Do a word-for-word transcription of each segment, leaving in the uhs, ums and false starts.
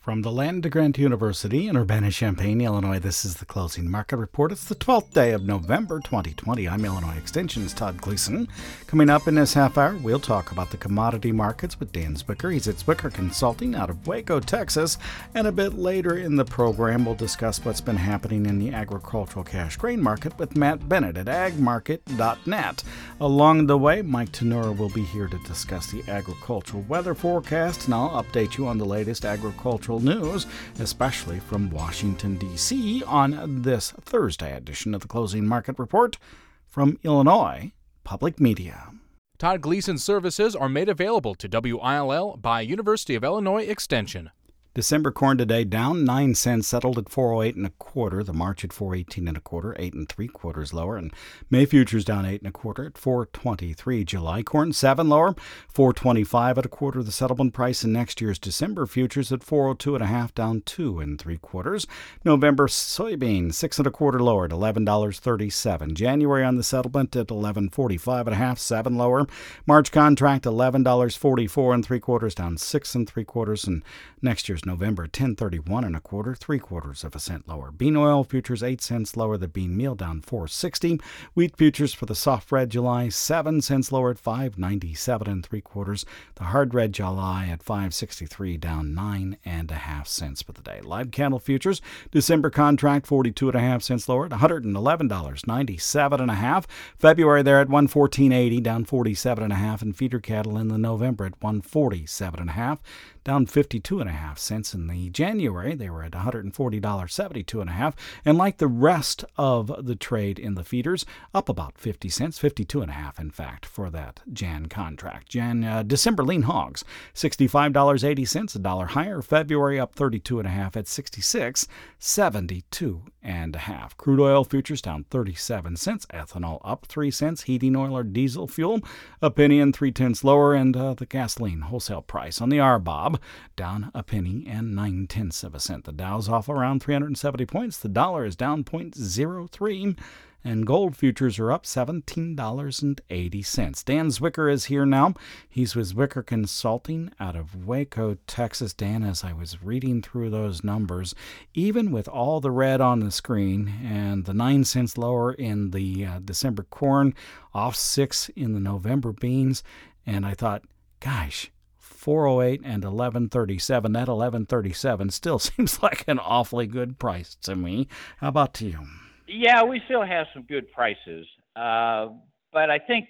From the Land-Grant University in Urbana-Champaign, Illinois, this is the Closing Market Report. It's the twelfth day of November twenty twenty. I'm Illinois Extension's Todd Gleason. Coming up in this half hour, we'll talk about the commodity markets with Dan Zwicker. He's at Zwicker Consulting out of Waco, Texas. And a bit later in the program, we'll discuss what's been happening in the agricultural cash grain market with Matt Bennett at ag market dot net. Along the way, Mike Tenura will be here to discuss the agricultural weather forecast, and I'll update you on the latest agricultural news, especially from Washington, D C on this Thursday edition of the Closing Market Report from Illinois Public Media. Todd Gleason's services are made available to W I L L by University of Illinois Extension. December corn today down nine cents, settled at four oh eight and a quarter. The March at four eighteen and a quarter, eight and three quarters lower. And May futures down eight and a quarter at four twenty-three. July corn seven lower, four twenty-five at a quarter. The settlement price in next year's December futures at four oh two and a half, down two and three quarters. November soybean six and a quarter lower at eleven thirty-seven. January on the settlement at eleven forty-five and a half, seven lower. March contract eleven forty-four and three quarters, down six and three quarters. And next year's November ten thirty-one and a quarter, three quarters of a cent lower. Bean oil futures eight cents lower. The bean meal down four sixty. Wheat futures for the soft red July seven cents lower at five ninety-seven and three quarters. The hard red July at five sixty-three, down nine and a half cents for the day. Live cattle futures December contract forty-two and a half cents lower at one hundred eleven ninety-seven and a half. February there at one fourteen eighty, down forty-seven and a half, and feeder cattle in the November at one forty-seven and a half, down fifty-two and a half cents. In the January, they were at one hundred forty seventy-two and a half, and like the rest of the trade in the feeders, up about fifty cents, fifty-two and a half, in fact, for that Jan contract. Jan uh, December lean hogs, sixty-five eighty, a dollar higher. February up thirty-two and a half at sixty-six seventy-two and a half. Crude oil futures down thirty-seven cents, ethanol up three cents, heating oil or diesel fuel a penny and three tenths lower, and uh, the gasoline wholesale price on the R B O B down a penny and nine tenths of a cent. The Dow's off around three hundred seventy points. The dollar is down zero point zero three, and gold futures are up seventeen dollars and eighty cents. Dan Zwicker is here now. He's with Zwicker Consulting out of Waco, Texas. Dan, as I was reading through those numbers, even with all the red on the screen and the nine cents lower in the uh, December corn, off six in the November beans, and I thought, gosh, four oh eight and eleven thirty-seven. That eleven thirty-seven still seems like an awfully good price to me. How about to you? Yeah, we still have some good prices, uh, but I think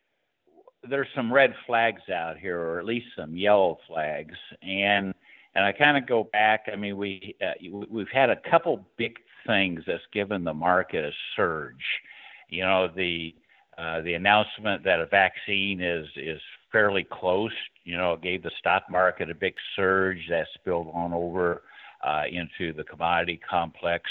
there's some red flags out here, or at least some yellow flags. And and I kind of go back. I mean, we uh, we've had a couple big things that's given the market a surge. You know, the uh, the announcement that a vaccine is is fairly close. You know, it gave the stock market a big surge that spilled on over uh, into the commodity complex,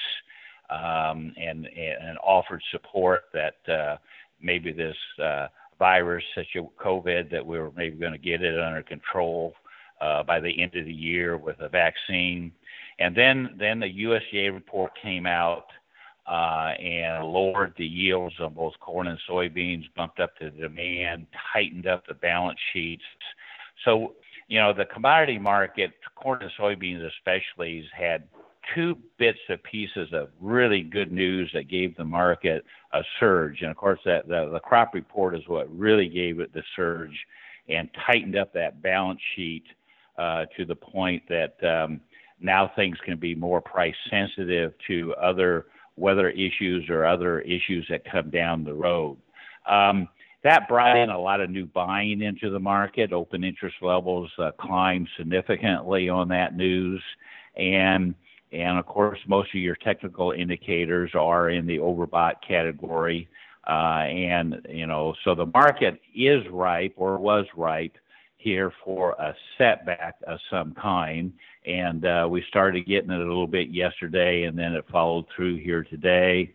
um, and, and offered support that uh, maybe this uh, virus, such a COVID, that we were maybe going to get it under control uh, by the end of the year with a vaccine. And then, then the U S D A report came out uh, and lowered the yields on both corn and soybeans, bumped up the demand, tightened up the balance sheets. So, you know, the commodity market, corn and soybeans especially, has had two bits of pieces of really good news that gave the market a surge. And, of course, that the, the crop report is what really gave it the surge and tightened up that balance sheet uh, to the point that um, now things can be more price sensitive to other weather issues or other issues that come down the road. Um, That brought in a lot of new buying into the market. Open interest levels uh, climbed significantly on that news. And, and of course, most of your technical indicators are in the overbought category. Uh, and, you know, so the market is ripe, or was ripe, here for a setback of some kind. And uh, we started getting it a little bit yesterday, and then it followed through here today.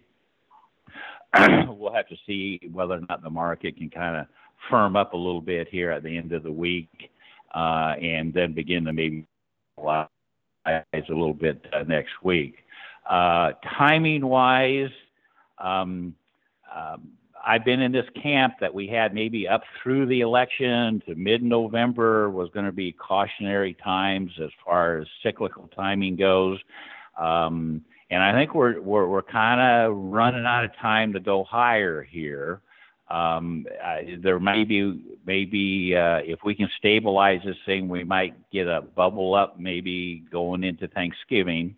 We'll have to see whether or not the market can kind of firm up a little bit here at the end of the week, uh, and then begin to maybe rise a little bit uh, next week. Uh, timing-wise, um, um, I've been in this camp that we had maybe up through the election to mid-November was going to be cautionary times as far as cyclical timing goes. Um, and I think we're, we're, we're kind of running out of time to go higher here. Um, I, there may be, maybe uh, if we can stabilize this thing, we might get a bubble up maybe going into Thanksgiving.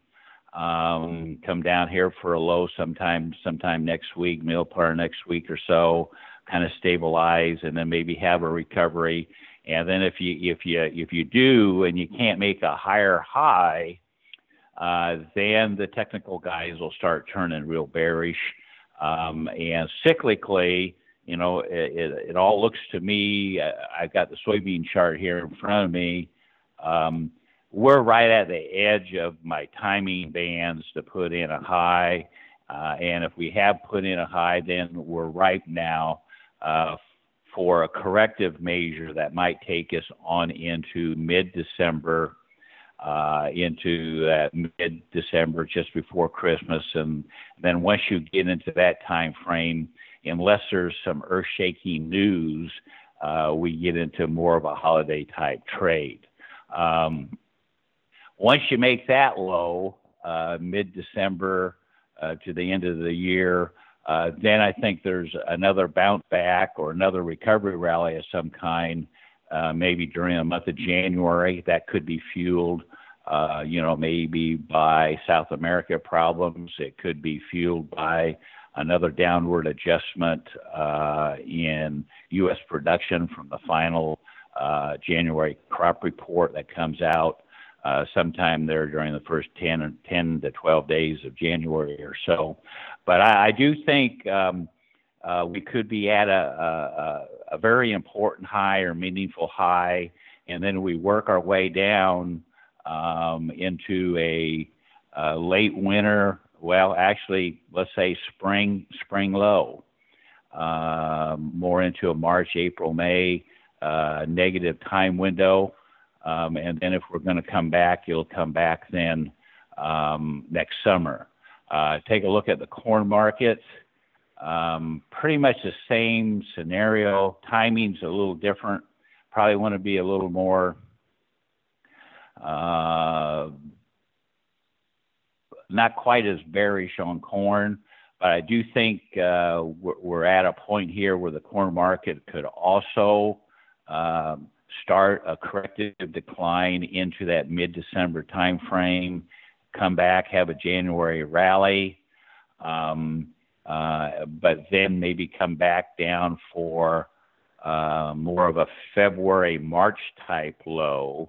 Um, come down here for a low sometime, sometime next week, middle part of next week or so, kind of stabilize, and then maybe have a recovery. And then if you if you if you do and you can't make a higher high, uh, then the technical guys will start turning real bearish. Um, and cyclically, you know, it, it, it all looks to me. I've got the soybean chart here in front of me. Um, We're right at the edge of my timing bands to put in a high. Uh, and if we have put in a high, then we're ripe now uh, for a corrective measure that might take us on into mid-December, uh, into that mid-December just before Christmas. And then once you get into that time frame, unless there's some earth-shaking news, uh, we get into more of a holiday-type trade. Um, Once you make that low, uh, mid-December uh, to the end of the year, uh, then I think there's another bounce back or another recovery rally of some kind, uh, maybe during the month of January. That could be fueled, uh, you know, maybe by South America problems. It could be fueled by another downward adjustment uh, in U S production from the final uh, January crop report that comes out Uh, sometime there during the first ten, ten to twelve days of January or so. But I, I do think um, uh, we could be at a, a, a very important high or meaningful high, and then we work our way down um, into a, a late winter, well, actually, let's say spring, spring low, uh, more into a March, April, May uh, negative time window. Um, and then if we're going to come back, it'll come back then um, next summer. Uh, take a look at the corn market. Um, pretty much the same scenario. Timing's a little different. Probably want to be a little more uh, not quite as bearish on corn, but I do think uh, we're, we're at a point here where the corn market could also um, start a corrective decline into that mid-December time frame, come back, have a January rally, um, uh, but then maybe come back down for uh, more of a February, March type low.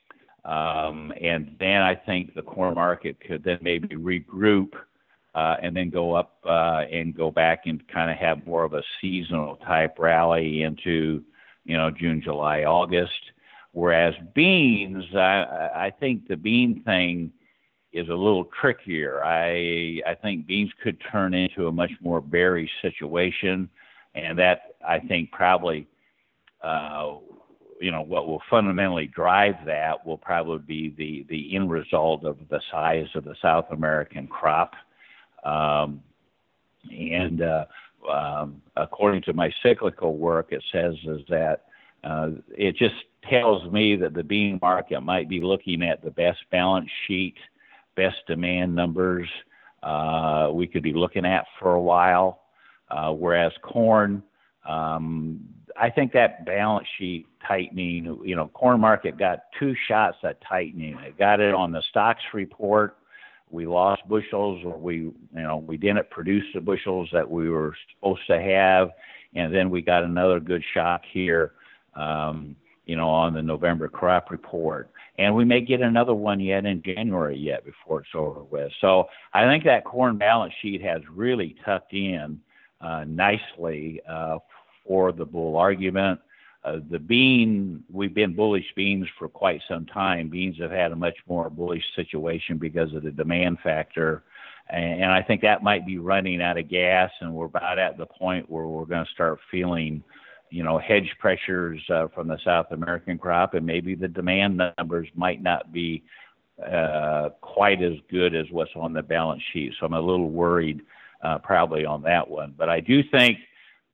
Um, and then I think the corn market could then maybe regroup uh, and then go up uh, and go back and kind of have more of a seasonal type rally into you know, June, July, August. Whereas beans, I, I think the bean thing is a little trickier. I I think beans could turn into a much more bearish situation, and that I think probably, uh, you know, what will fundamentally drive that will probably be the the end result of the size of the South American crop, um, and. Uh, Um, according to my cyclical work, it says is that uh, it just tells me that the bean market might be looking at the best balance sheet, best demand numbers uh, we could be looking at for a while. Uh, whereas corn, um, I think that balance sheet tightening, you know, corn market got two shots at tightening. It got it on the stocks report. We lost bushels, or we, you know, we didn't produce the bushels that we were supposed to have, and then we got another good shock here, um, you know, on the November crop report, and we may get another one yet in January yet before it's over with. So I think that corn balance sheet has really tucked in uh, nicely uh, for the bull argument. Uh, the bean, we've been bullish beans for quite some time. Beans have had a much more bullish situation because of the demand factor. And, and I think that might be running out of gas, and we're about at the point where we're going to start feeling, you know, hedge pressures uh, from the South American crop, and maybe the demand numbers might not be uh, quite as good as what's on the balance sheet. So I'm a little worried uh, probably on that one. But I do think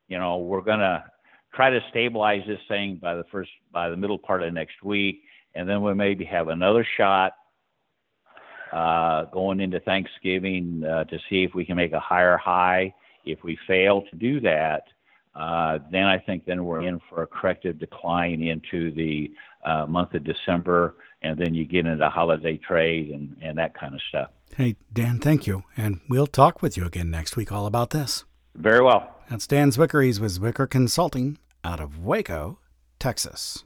you know, we're going to try to stabilize this thing by the first, by the middle part of next week. And then we'll maybe have another shot uh, going into Thanksgiving uh, to see if we can make a higher high. If we fail to do that, uh, then I think then we're in for a corrective decline into the uh, month of December. And then you get into holiday trade and, and that kind of stuff. Hey, Dan, thank you. And we'll talk with you again next week all about this. Very well. That's Dan Zwicker. He's with Zwicker Consulting out of Waco, Texas.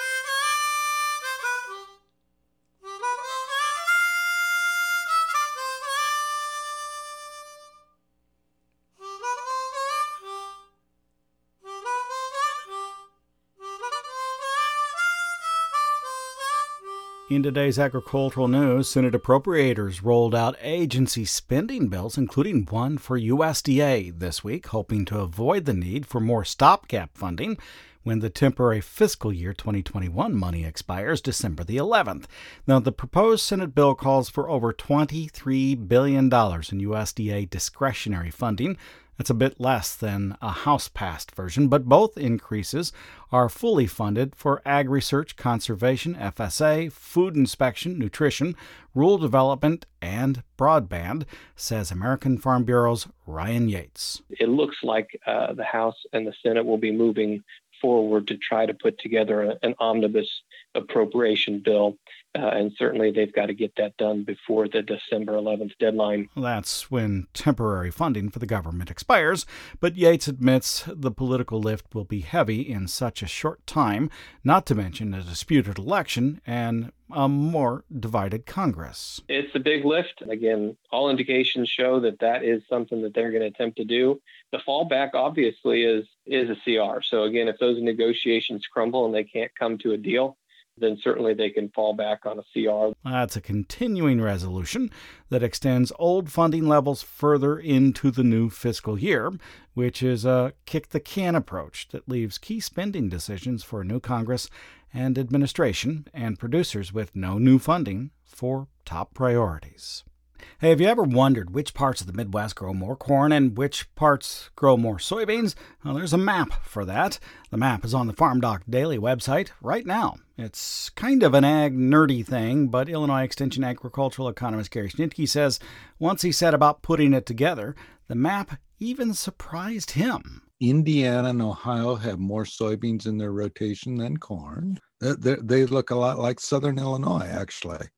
In today's agricultural news, Senate appropriators rolled out agency spending bills, including one for U S D A this week, hoping to avoid the need for more stopgap funding when the temporary fiscal year twenty twenty-one money expires December the eleventh. Now, the proposed Senate bill calls for over twenty-three billion dollars in U S D A discretionary funding. That's a bit less than a House-passed version, but both increases are fully funded for ag research, conservation, F S A, food inspection, nutrition, rural development, and broadband, says American Farm Bureau's Ryan Yates. It looks like uh, the House and the Senate will be moving forward to try to put together a, an omnibus appropriation bill. Uh, and certainly they've got to get that done before the December eleventh deadline. That's when temporary funding for the government expires, but Yates admits the political lift will be heavy in such a short time, not to mention a disputed election and a more divided Congress. It's a big lift. Again, all indications show that that is something that they're going to attempt to do. The fallback, obviously, is is a C R. So again, if those negotiations crumble and they can't come to a deal, then certainly they can fall back on a C R. That's a continuing resolution that extends old funding levels further into the new fiscal year, which is a kick-the-can approach that leaves key spending decisions for a new Congress and administration and producers with no new funding for top priorities. Hey, have you ever wondered which parts of the Midwest grow more corn and which parts grow more soybeans? Well, there's a map for that. The map is on the Farm Doc Daily website right now. It's kind of an ag nerdy thing, but Illinois Extension agricultural economist Gary Schnitke says once he set about putting it together, the map even surprised him. Indiana and Ohio have more soybeans in their rotation than corn. They, they look a lot like Southern Illinois, actually.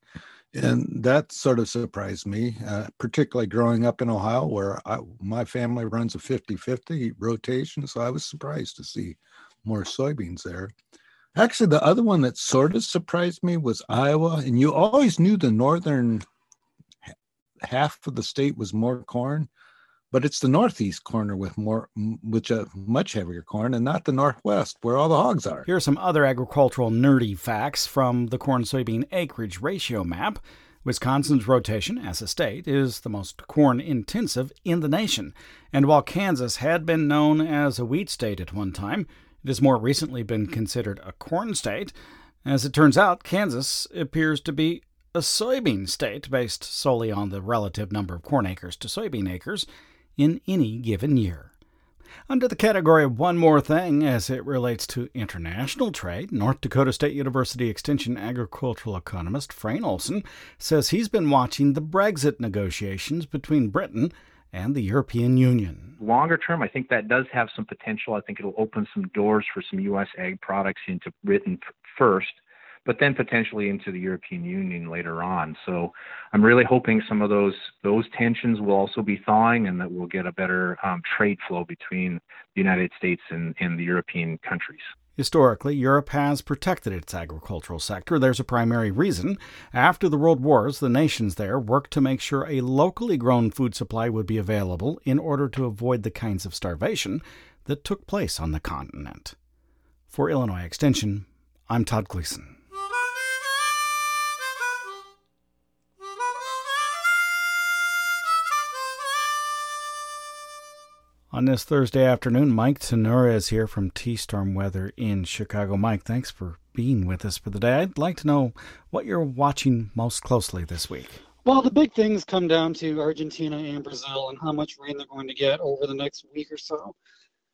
And that sort of surprised me, uh, particularly growing up in Ohio, where I, my family runs a fifty-fifty rotation, so I was surprised to see more soybeans there. Actually, the other one that sort of surprised me was Iowa, and you always knew the northern half of the state was more corn, but it's the northeast corner with more, which a much heavier corn, and not the northwest where all the hogs are. Here are some other agricultural nerdy facts from the corn-soybean acreage ratio map. Wisconsin's rotation as a state is the most corn-intensive in the nation, and while Kansas had been known as a wheat state at one time, it has more recently been considered a corn state. As it turns out, Kansas appears to be a soybean state based solely on the relative number of corn acres to soybean acres in any given year. Under the category of one more thing as it relates to international trade, North Dakota State University Extension agricultural economist Frayne Olson says he's been watching the Brexit negotiations between Britain and the European Union. Longer term, I think that does have some potential. I think it'll open some doors for some U S ag products into Britain first, but then potentially into the European Union later on. So I'm really hoping some of those those tensions will also be thawing and that we'll get a better um, trade flow between the United States and, and the European countries. Historically, Europe has protected its agricultural sector. There's a primary reason. After the World Wars, the nations there worked to make sure a locally grown food supply would be available in order to avoid the kinds of starvation that took place on the continent. For Illinois Extension, I'm Todd Gleason. On this Thursday afternoon, Mike Tenura is here from T-Storm Weather in Chicago. Mike, thanks for being with us for the day. I'd like to know what you're watching most closely this week. Well, the big things come down to Argentina and Brazil and how much rain they're going to get over the next week or so.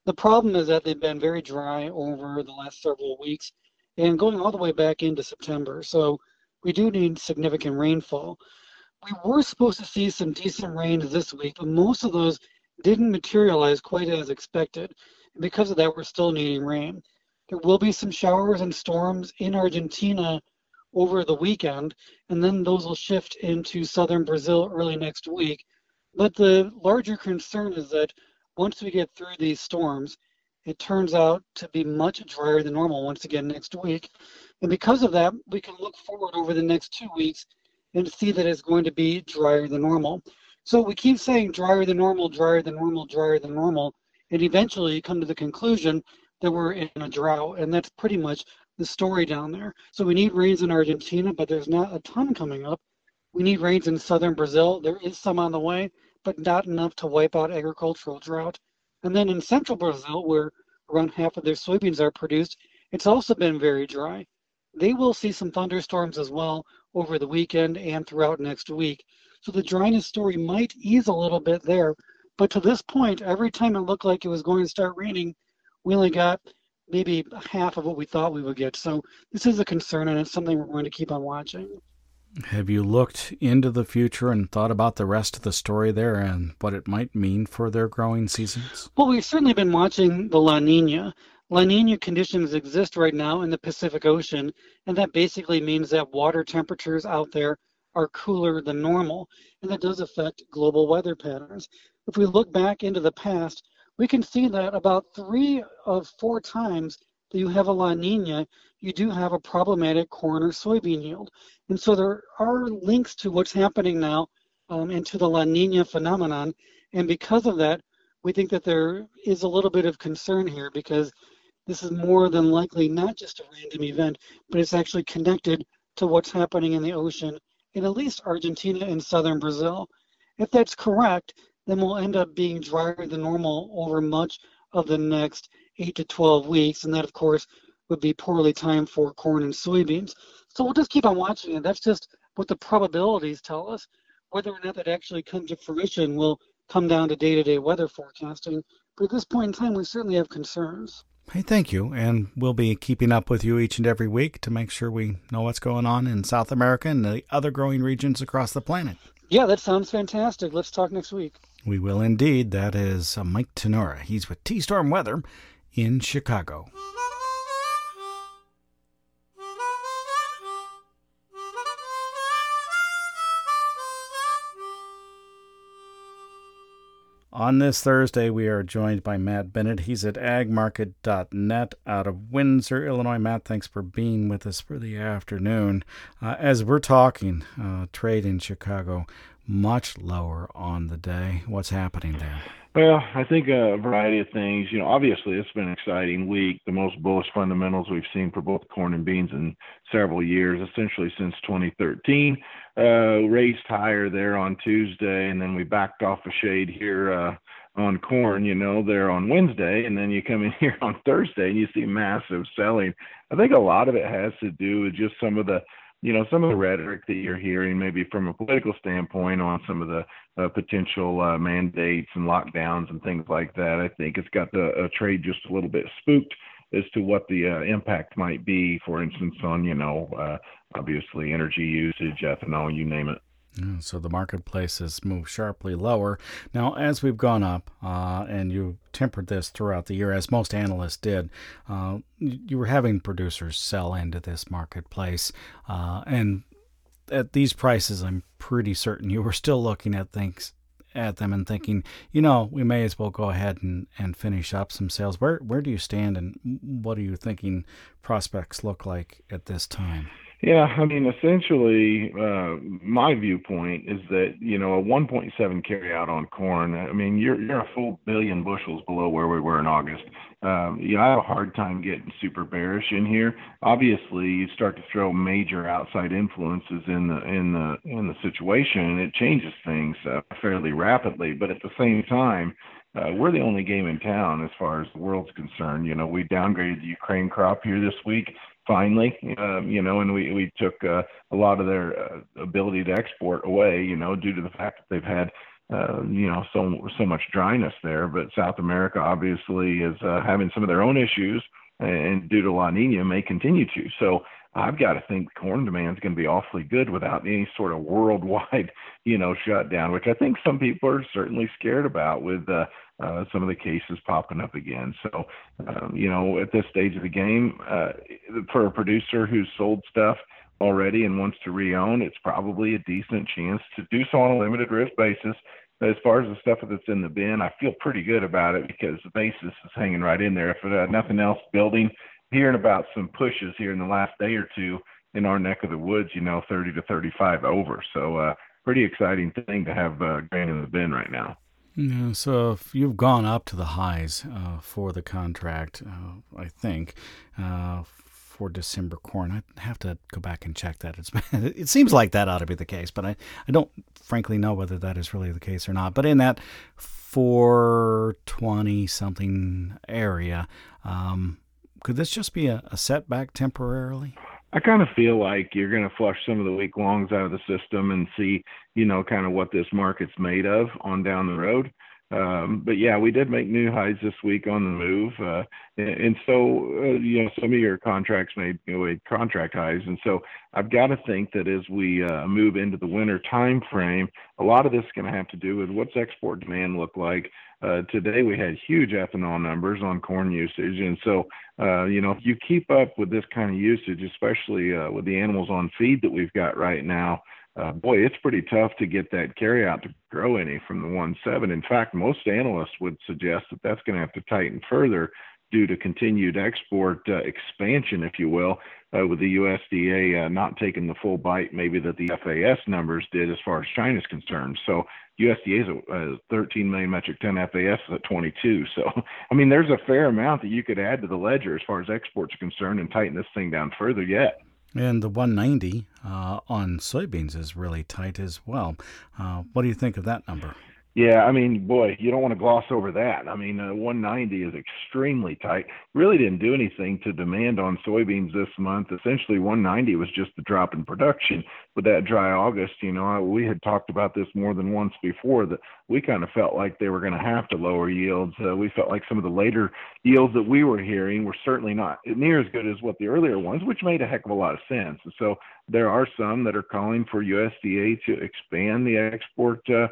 The problem is that they've been very dry over the last several weeks and going all the way back into September. So we do need significant rainfall. We were supposed to see some decent rains this week, but most of those didn't materialize quite as expected. And because of that, we're still needing rain. There will be some showers and storms in Argentina over the weekend, and then those will shift into southern Brazil early next week. But the larger concern is that once we get through these storms, it turns out to be much drier than normal once again next week. And because of that, we can look forward over the next two weeks and see that it's going to be drier than normal. So we keep saying drier than normal, drier than normal, drier than normal, and eventually you come to the conclusion that we're in a drought, and that's pretty much the story down there. So we need rains in Argentina, but there's not a ton coming up. We need rains in southern Brazil. There is some on the way, but not enough to wipe out agricultural drought. And then in central Brazil, where around half of their soybeans are produced, it's also been very dry. They will see some thunderstorms as well over the weekend and throughout next week. So the dryness story might ease a little bit there. But to this point, every time it looked like it was going to start raining, we only got maybe half of what we thought we would get. So this is a concern, and it's something we're going to keep on watching. Have you looked into the future and thought about the rest of the story there and what it might mean for their growing seasons? Well, we've certainly been watching the La Nina. La Nina conditions exist right now in the Pacific Ocean, and that basically means that water temperatures out there are cooler than normal, and that does affect global weather patterns. If we look back into the past, we can see that about three of four times that you have a La Nina, you do have a problematic corn or soybean yield. And so there are links to what's happening now um, and to the La Nina phenomenon. And because of that, we think that there is a little bit of concern here because this is more than likely not just a random event, but it's actually connected to what's happening in the ocean in at least Argentina and southern Brazil. If that's correct, then we'll end up being drier than normal over much of the next eight to twelve weeks. And that, of course, would be poorly timed for corn and soybeans. So we'll just keep on watching it. That's just what the probabilities tell us. Whether or not that actually comes to fruition will come down to day-to-day weather forecasting. But at this point in time, we certainly have concerns. Hey, thank you. And we'll be keeping up with you each and every week to make sure we know what's going on in South America and the other growing regions across the planet. Yeah, that sounds fantastic. Let's talk next week. We will indeed. That is uh, Mike Tenora. He's with T-Storm Weather in Chicago. On this Thursday, we are joined by Matt Bennett. He's at ag market dot net out of Windsor, Illinois. Matt, thanks for being with us for the afternoon. Uh, as we're talking, uh, trade in Chicago, much lower on the day. What's happening there? Well, I think a variety of things. You know, obviously, it's been an exciting week, the most bullish fundamentals we've seen for both corn and beans in several years, essentially since twenty thirteen. Uh, raised higher there on Tuesday, and then we backed off a shade here uh, on corn, you know, there on Wednesday, and then you come in here on Thursday and you see massive selling. I think a lot of it has to do with just some of the you know, some of the rhetoric that you're hearing, maybe from a political standpoint, on some of the uh, potential uh, mandates and lockdowns and things like that. I think it's got the uh, trade just a little bit spooked as to what the uh, impact might be, for instance, on, you know, uh, obviously energy usage, ethanol, you name it. Yeah, so the marketplace has moved sharply lower. Now, as we've gone up, uh, and you tempered this throughout the year, as most analysts did, uh, you were having producers sell into this marketplace. Uh, and at these prices, I'm pretty certain you were still looking at things at them and thinking, you know, we may as well go ahead and, and finish up some sales. Where where do you stand, and what are you thinking prospects look like at this time? Yeah, I mean, essentially, uh, my viewpoint is that, you know, a one point seven carryout on corn, I mean, you're you're a full billion bushels below where we were in August. Um, you know, I have a hard time getting super bearish in here. Obviously, you start to throw major outside influences in the in the in the situation, and it changes things uh, fairly rapidly. But at the same time, uh, we're the only game in town as far as the world's concerned. You know, we downgraded the Ukraine crop here this week. Finally, um, you know, and we, we took uh, a lot of their uh, ability to export away, you know, due to the fact that they've had uh, you know, so so much dryness there. But South America obviously is uh, having some of their own issues, and due to La Nina may continue to. So I've got to think corn demand is going to be awfully good without any sort of worldwide, you know, shutdown, which I think some people are certainly scared about with uh, uh, some of the cases popping up again. So, um, you know, at this stage of the game, uh, for a producer who's sold stuff already and wants to re-own, it's probably a decent chance to do so on a limited risk basis. As far as the stuff that's in the bin, I feel pretty good about it because the basis is hanging right in there. If uh, nothing else, building, hearing about some pushes here in the last day or two in our neck of the woods, you know, thirty to thirty-five over. So uh, pretty exciting thing to have uh, grain in the bin right now. Yeah, so if you've gone up to the highs uh, for the contract, uh, I think, uh, for December corn, I have to go back and check that. It's it seems like that ought to be the case, but I, I don't frankly know whether that is really the case or not. But in that four twenty something area, um, could this just be a, a setback temporarily? I kind of feel like you're going to flush some of the week longs out of the system and see, you know, kind of what this market's made of on down the road. Um, but yeah, we did make new highs this week on the move. Uh, and, and so, uh, you know, some of your contracts made, you know, contract highs. And so I've got to think that as we uh, move into the winter time frame, a lot of this is going to have to do with what's export demand look like. Uh, today we had huge ethanol numbers on corn usage. And so, uh, you know, if you keep up with this kind of usage, especially uh, with the animals on feed that we've got right now, Uh, boy, it's pretty tough to get that carryout to grow any from the one seven. In fact, most analysts would suggest that that's going to have to tighten further due to continued export uh, expansion, if you will, uh, with the U S D A uh, not taking the full bite maybe that the F A S numbers did as far as China's concerned. So U S D A is a thirteen million metric ton, F A S is at twenty-two. So, I mean, there's a fair amount that you could add to the ledger as far as exports are concerned and tighten this thing down further yet. And the one ninety uh, on soybeans is really tight as well. Uh, what do you think of that number? Yeah, I mean, boy, you don't want to gloss over that. I mean, uh, one ninety is extremely tight. Really didn't do anything to demand on soybeans this month. Essentially, one ninety was just the drop in production. With that dry August, you know, we had talked about this more than once before, that we kind of felt like they were going to have to lower yields. Uh, we felt like some of the later yields that we were hearing were certainly not near as good as what the earlier ones, which made a heck of a lot of sense. And so there are some that are calling for U S D A to expand the export uh,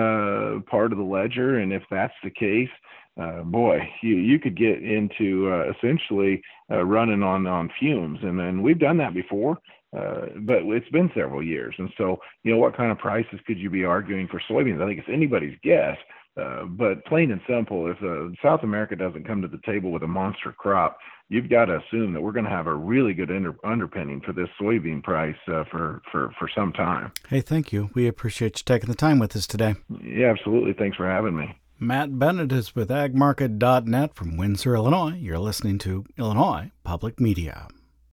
uh, part of the ledger. And if that's the case, uh, boy, you, you could get into uh, essentially uh, running on, on fumes. And then we've done that before. Uh, but it's been several years. And so, you know, what kind of prices could you be arguing for soybeans? I think it's anybody's guess. Uh, but plain and simple, if uh, South America doesn't come to the table with a monster crop, you've got to assume that we're going to have a really good under- underpinning for this soybean price uh, for, for, for some time. Hey, thank you. We appreciate you taking the time with us today. Yeah, absolutely. Thanks for having me. Matt Bennett is with ag market dot net from Windsor, Illinois. You're listening to Illinois Public Media.